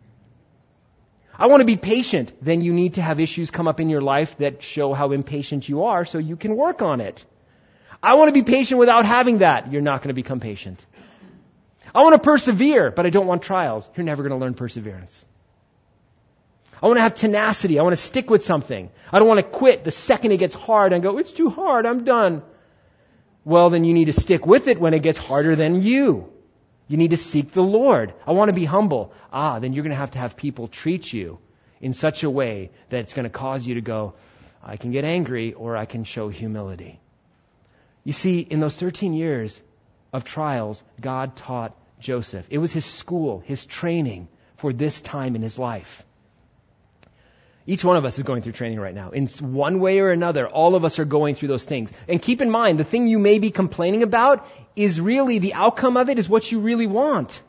I want to be patient. Then you need to have issues come up in your life that show how impatient you are so you can work on it. I want to be patient without having that. You're not going to become patient. I want to persevere, but I don't want trials. You're never going to learn perseverance. I want to have tenacity. I want to stick with something. I don't want to quit the second it gets hard and go, it's too hard, I'm done. Well, then you need to stick with it when it gets harder than you. You need to seek the Lord. I want to be humble. Then you're going to have people treat you in such a way that it's going to cause you to go, I can get angry or I can show humility. You see, in those 13 years of trials, God taught Joseph. It was his school, his training for this time in his life. Each one of us is going through training right now. In one way or another, all of us are going through those things. And keep in mind, the thing you may be complaining about is really, the outcome of it is what you really want.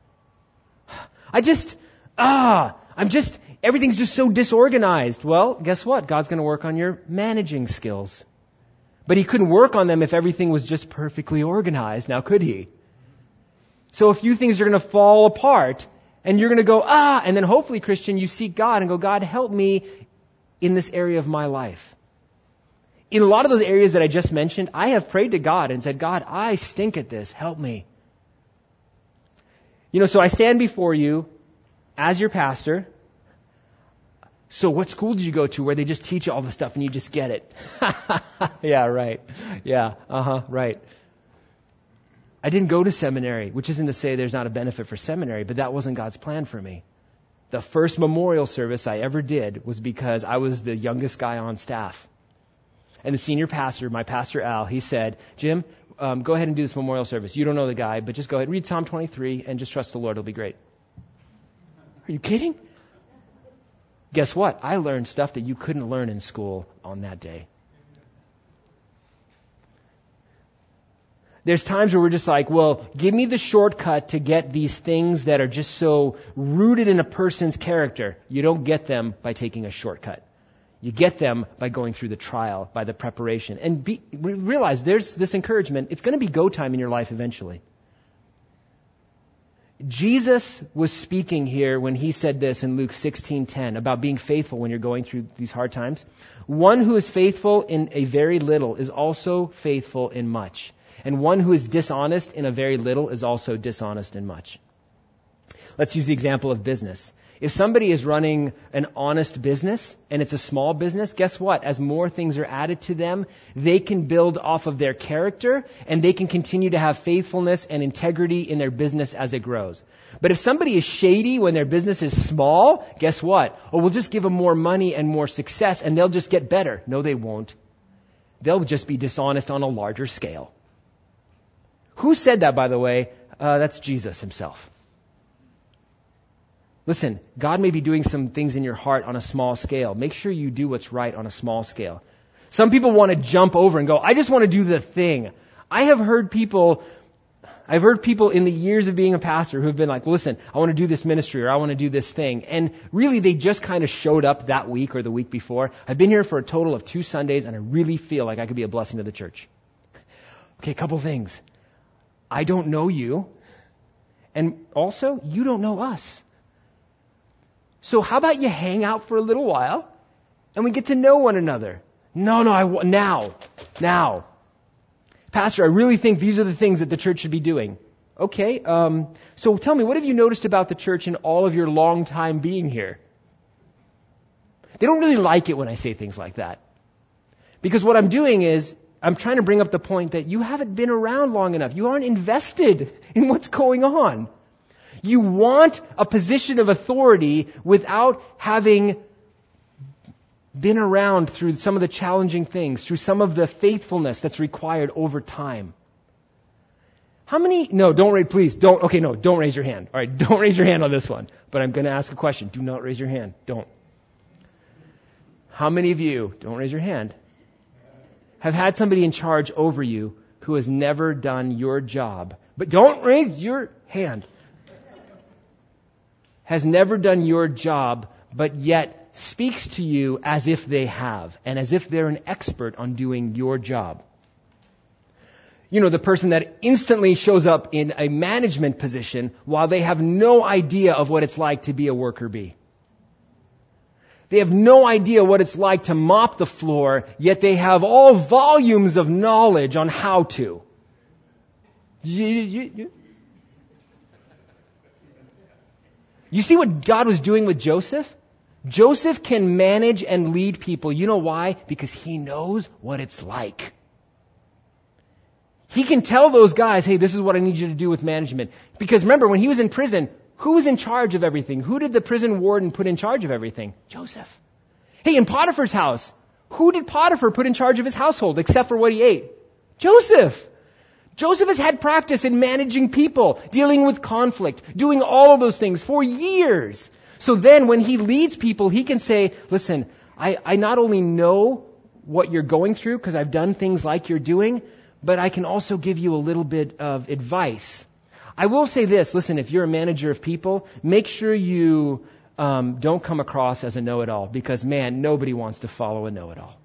Everything's just so disorganized. Well, guess what? God's going to work on your managing skills. But he couldn't work on them if everything was just perfectly organized. Now, could he? So a few things are going to fall apart, and you're going to go, and then hopefully, Christian, you seek God and go, God, help me in this area of my life. In a lot of those areas that I just mentioned, I have prayed to God and said, God, I stink at this. Help me. So I stand before you as your pastor. So what school did you go to where they just teach you all the stuff and you just get it? Yeah, right. Yeah, right. I didn't go to seminary, which isn't to say there's not a benefit for seminary, but that wasn't God's plan for me. The first memorial service I ever did was because I was the youngest guy on staff. And the senior pastor, my pastor Al, he said, Jim, go ahead and do this memorial service. You don't know the guy, but just go ahead, read Psalm 23 and just trust the Lord. It'll be great. Are you kidding? Guess what? I learned stuff that you couldn't learn in school on that day. There's times where we're just like, well, give me the shortcut to get these things that are just so rooted in a person's character. You don't get them by taking a shortcut. You get them by going through the trial, by the preparation. And realize there's this encouragement. It's going to be go time in your life eventually. Jesus was speaking here when he said this in Luke 16:10 about being faithful when you're going through these hard times. One who is faithful in a very little is also faithful in much. And one who is dishonest in a very little is also dishonest in much. Let's use the example of business. If somebody is running an honest business and it's a small business, guess what? As more things are added to them, they can build off of their character and they can continue to have faithfulness and integrity in their business as it grows. But if somebody is shady when their business is small, guess what? Oh, we'll just give them more money and more success and they'll just get better. No, they won't. They'll just be dishonest on a larger scale. Who said that, by the way? That's Jesus himself. Listen, God may be doing some things in your heart on a small scale. Make sure you do what's right on a small scale. Some people want to jump over and go, I just want to do the thing. I've heard people in the years of being a pastor who have been like, well, listen, I want to do this ministry or I want to do this thing. And really they just kind of showed up that week or the week before. I've been here for a total of 2 Sundays and I really feel like I could be a blessing to the church. Okay, a couple things. I don't know you. And also, you don't know us. So how about you hang out for a little while and we get to know one another? Now. Pastor, I really think these are the things that the church should be doing. Okay, so tell me, what have you noticed about the church in all of your long time being here? They don't really like it when I say things like that. Because what I'm doing is, I'm trying to bring up the point that you haven't been around long enough. You aren't invested in what's going on. You want a position of authority without having been around through some of the challenging things, through some of the faithfulness that's required over time. How many? No, don't raise, please. Don't raise your hand. All right, don't raise your hand on this one. But I'm going to ask a question. Do not raise your hand. Don't. How many of you, don't raise your hand, have had somebody in charge over you who has never done your job? But don't raise your hand. Has never done your job, but yet speaks to you as if they have, and as if they're an expert on doing your job. You know, the person that instantly shows up in a management position while they have no idea of what it's like to be a worker bee. They have no idea what it's like to mop the floor, yet they have all volumes of knowledge on how to. You see what God was doing with Joseph? Joseph can manage and lead people. You know why? Because he knows what it's like. He can tell those guys, hey, this is what I need you to do with management. Because remember, when he was in prison, who was in charge of everything? Who did the prison warden put in charge of everything? Joseph. Hey, in Potiphar's house, who did Potiphar put in charge of his household except for what he ate? Joseph. Joseph has had practice in managing people, dealing with conflict, doing all of those things for years. So then when he leads people, he can say, listen, I not only know what you're going through because I've done things like you're doing, but I can also give you a little bit of advice. I will say this, listen, if you're a manager of people, make sure you don't come across as a know-it-all, because man, nobody wants to follow a know-it-all.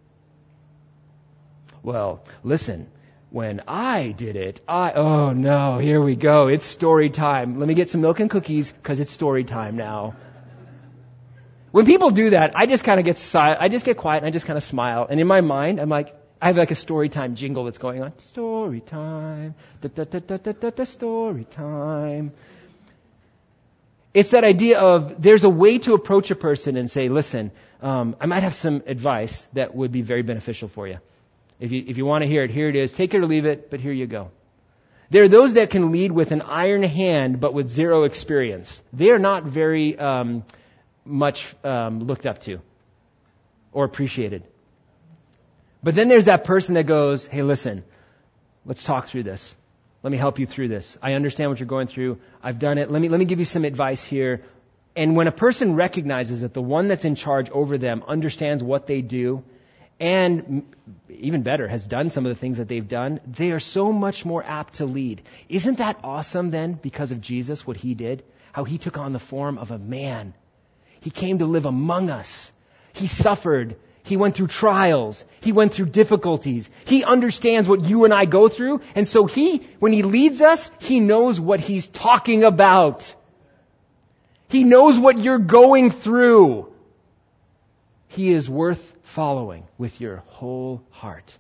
Well, listen, when I did it, oh no, here we go. It's story time. Let me get some milk and cookies because it's story time now. When people do that, I just kind of get silent. I just get quiet and I just kind of smile. And in my mind, I'm like, I have like a story time jingle that's going on. Story time. Story time. It's that idea of there's a way to approach a person and say, listen, I might have some advice that would be very beneficial for you. If you want to hear it, here it is. Take it or leave it, but here you go. There are those that can lead with an iron hand, but with zero experience. They are not very much looked up to or appreciated. But then there's that person that goes, hey, listen, let's talk through this. Let me help you through this. I understand what you're going through. I've done it. Let me give you some advice here. And when a person recognizes that the one that's in charge over them understands what they do, and even better, has done some of the things that they've done, they are so much more apt to lead. Isn't that awesome then, because of Jesus, what he did? How he took on the form of a man. He came to live among us. He suffered. He went through trials. He went through difficulties. He understands what you and I go through. And so when he leads us, he knows what he's talking about. He knows what you're going through. He is worth following with your whole heart.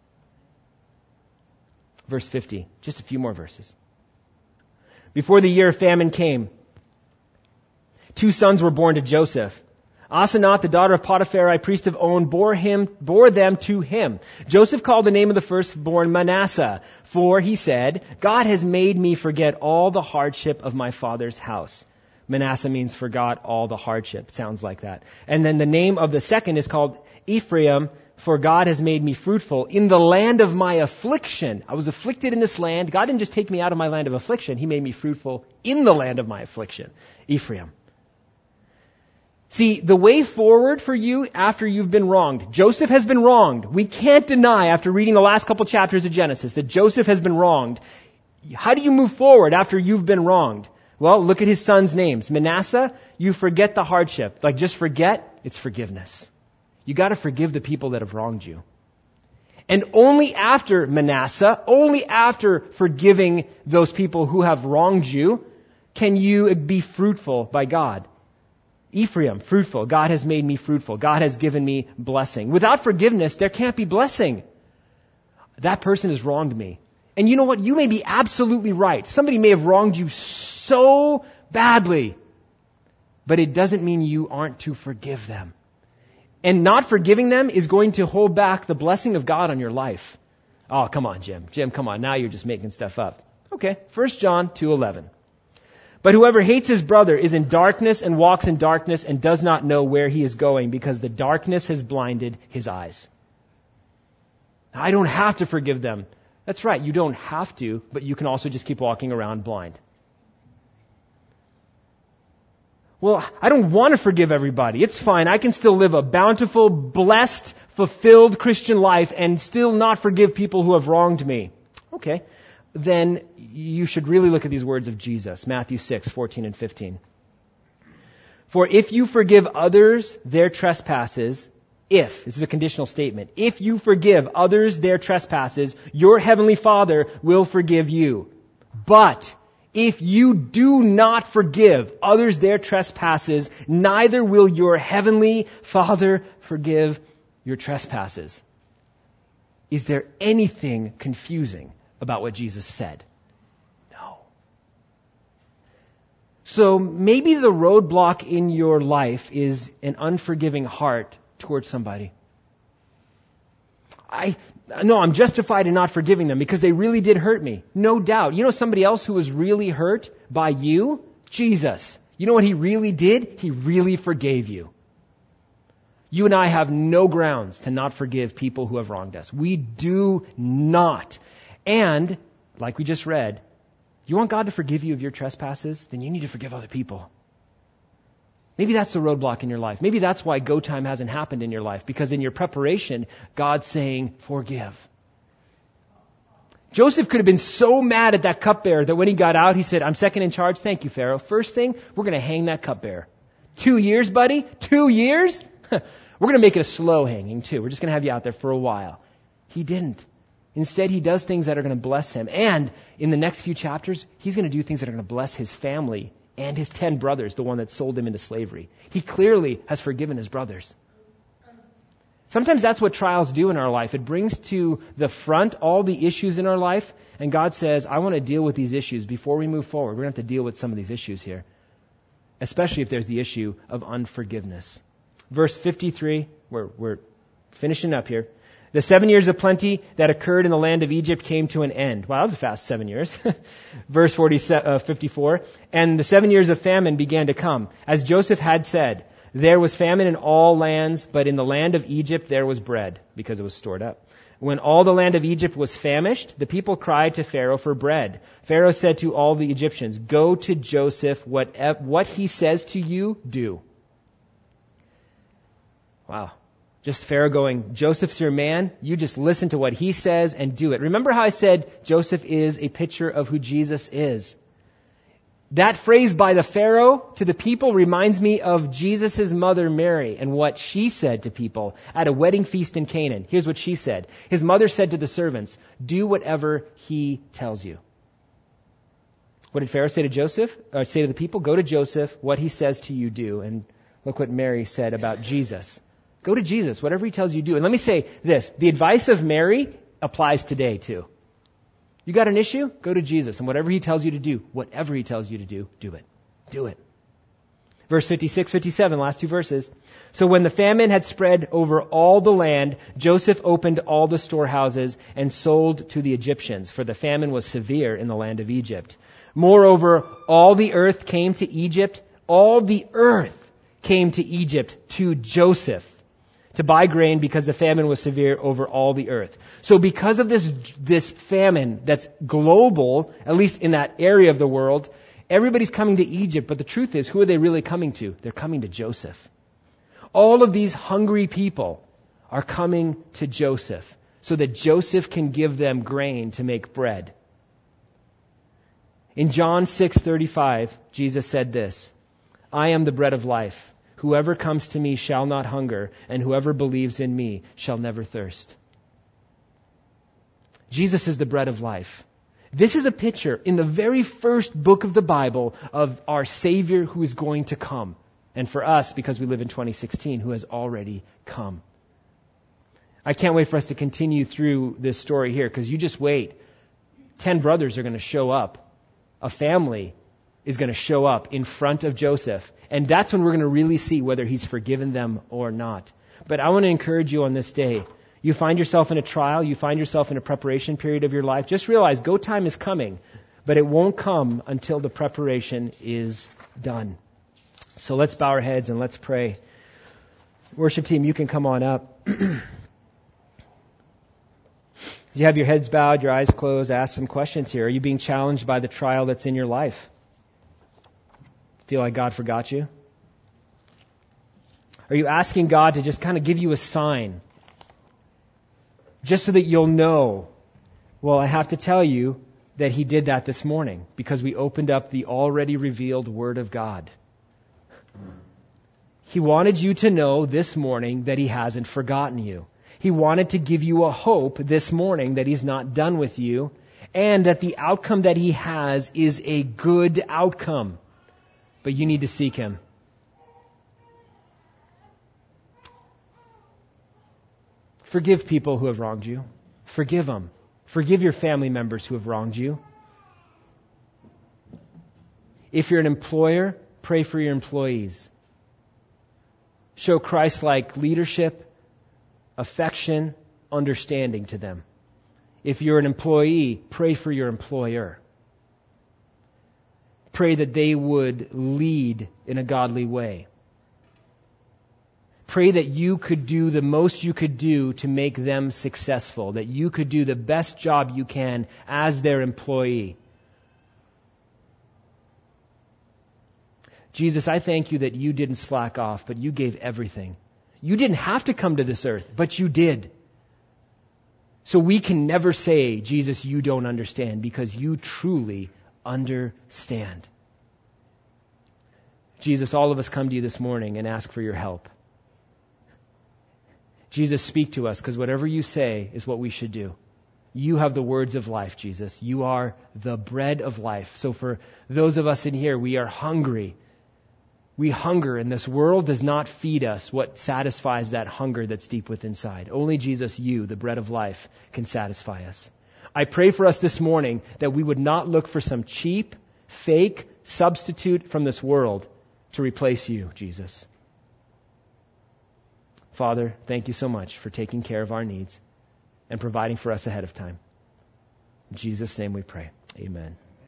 Verse 50, just a few more verses. Before the year of famine came, 2 sons were born to Joseph. Asenath, the daughter of Potiphar, priest of On, bore them to him. Joseph called the name of the firstborn Manasseh, for he said, God has made me forget all the hardship of my father's house. Manasseh means forgot all the hardship. Sounds like that. And then the name of the second is called Ephraim, for God has made me fruitful in the land of my affliction. I was afflicted in this land. God didn't just take me out of my land of affliction. He made me fruitful in the land of my affliction. Ephraim. See, the way forward for you after you've been wronged. Joseph has been wronged. We can't deny after reading the last couple chapters of Genesis that Joseph has been wronged. How do you move forward after you've been wronged? Well, look at his sons' names. Manasseh, you forget the hardship. Like just forget, it's forgiveness. You got to forgive the people that have wronged you. And only after Manasseh, only after forgiving those people who have wronged you, can you be fruitful by God. Ephraim, fruitful. God has made me fruitful. God has given me blessing. Without forgiveness, there can't be blessing. That person has wronged me. And you know what? You may be absolutely right. Somebody may have wronged you so badly, but it doesn't mean you aren't to forgive them. And not forgiving them is going to hold back the blessing of God on your life. Oh, come on, Jim. Jim, come on. Now you're just making stuff up. Okay, 1 John 2:11. But whoever hates his brother is in darkness and walks in darkness and does not know where he is going because the darkness has blinded his eyes. I don't have to forgive them. That's right, you don't have to, but you can also just keep walking around blind. Well, I don't want to forgive everybody. It's fine. I can still live a bountiful, blessed, fulfilled Christian life and still not forgive people who have wronged me. Okay. Then you should really look at these words of Jesus, Matthew 6:14 and 15. For if you forgive others their trespasses, this is a conditional statement, if you forgive others their trespasses, your heavenly Father will forgive you. But if you do not forgive others their trespasses, neither will your heavenly Father forgive your trespasses. Is there anything confusing about what Jesus said? No. So maybe the roadblock in your life is an unforgiving heart towards somebody. I'm justified in not forgiving them because they really did hurt me. No doubt. You know somebody else who was really hurt by you? Jesus. You know what he really did? He really forgave you. You and I have no grounds to not forgive people who have wronged us. We do not. And, like we just read, you want God to forgive you of your trespasses? Then you need to forgive other people. Maybe that's the roadblock in your life. Maybe that's why go time hasn't happened in your life. Because in your preparation, God's saying, forgive. Joseph could have been so mad at that cupbearer that when he got out, he said, I'm second in charge. Thank you, Pharaoh. First thing, we're going to hang that cupbearer. 2 years, buddy? 2 years? We're going to make it a slow hanging, too. We're just going to have you out there for a while. He didn't. Instead, he does things that are going to bless him. And in the next few chapters, he's going to do things that are going to bless his family and his 10 brothers, the one that sold him into slavery. He clearly has forgiven his brothers. Sometimes that's what trials do in our life. It brings to the front all the issues in our life, and God says, I want to deal with these issues. Before we move forward, we're going to have to deal with some of these issues here, especially if there's the issue of unforgiveness. Verse 53, we're finishing up here. The 7 years of plenty that occurred in the land of Egypt came to an end. Wow, that was a fast 7 years. Verse 54. And the 7 years of famine began to come. As Joseph had said, there was famine in all lands, but in the land of Egypt there was bread, because it was stored up. When all the land of Egypt was famished, the people cried to Pharaoh for bread. Pharaoh said to all the Egyptians, go to Joseph, what he says to you, do. Wow. Just Pharaoh going, Joseph's your man. You just listen to what he says and do it. Remember how I said Joseph is a picture of who Jesus is? That phrase by the Pharaoh to the people reminds me of Jesus' mother Mary and what she said to people at a wedding feast in Canaan. Here's what she said. His mother said to the servants, do whatever he tells you. What did Pharaoh say to Joseph? Or say to the people? Go to Joseph. What he says to you, do. And look what Mary said about Jesus. Go to Jesus. Whatever he tells you, do. And let me say this. The advice of Mary applies today too. You got an issue? Go to Jesus. And whatever he tells you to do, whatever he tells you to do, do it. Do it. Verse 56, 57, last two verses. So when the famine had spread over all the land, Joseph opened all the storehouses and sold to the Egyptians, for the famine was severe in the land of Egypt. Moreover, all the earth came to Egypt. All the earth came to Egypt to Joseph to buy grain because the famine was severe over all the earth. So because of this famine that's global, at least in that area of the world, everybody's coming to Egypt, but the truth is, who are they really coming to? They're coming to Joseph. All of these hungry people are coming to Joseph so that Joseph can give them grain to make bread. In John 6:35, Jesus said this, I am the bread of life. Whoever comes to me shall not hunger, and whoever believes in me shall never thirst. Jesus is the bread of life. This is a picture in the very first book of the Bible of our Savior who is going to come. And for us, because we live in 2016, who has already come. I can't wait for us to continue through this story here, because you just wait. 10 brothers are going to show up. A family is going to show up in front of Joseph. And that's when we're going to really see whether he's forgiven them or not. But I want to encourage you on this day. You find yourself in a trial, you find yourself in a preparation period of your life, just realize go time is coming, but it won't come until the preparation is done. So let's bow our heads and let's pray. Worship team, you can come on up. You have your heads bowed, your eyes closed, ask some questions here. Are you being challenged by the trial that's in your life? Feel like God forgot you? Are you asking God to just kind of give you a sign? Just so that you'll know, well, I have to tell you that He did that this morning because we opened up the already revealed Word of God. He wanted you to know this morning that He hasn't forgotten you. He wanted to give you a hope this morning that He's not done with you and that the outcome that He has is a good outcome. But you need to seek Him. Forgive people who have wronged you. Forgive them. Forgive your family members who have wronged you. If you're an employer, pray for your employees. Show Christ-like leadership, affection, understanding to them. If you're an employee, pray for your employer. Pray that they would lead in a godly way. Pray that you could do the most you could do to make them successful, that you could do the best job you can as their employee. Jesus, I thank you that you didn't slack off, but you gave everything. You didn't have to come to this earth, but you did. So we can never say, Jesus, you don't understand, because you truly understand. Jesus, all of us come to you this morning and ask for your help. Jesus, speak to us, because whatever you say is what we should do. You have the words of life, Jesus. You are the bread of life. So for those of us in here, we are hungry. We hunger, and this world does not feed us what satisfies that hunger that's deep within inside. Only Jesus, you, the bread of life, can satisfy us. I pray for us this morning that we would not look for some cheap, fake substitute from this world to replace you, Jesus. Father, thank you so much for taking care of our needs and providing for us ahead of time. In Jesus' name we pray. Amen.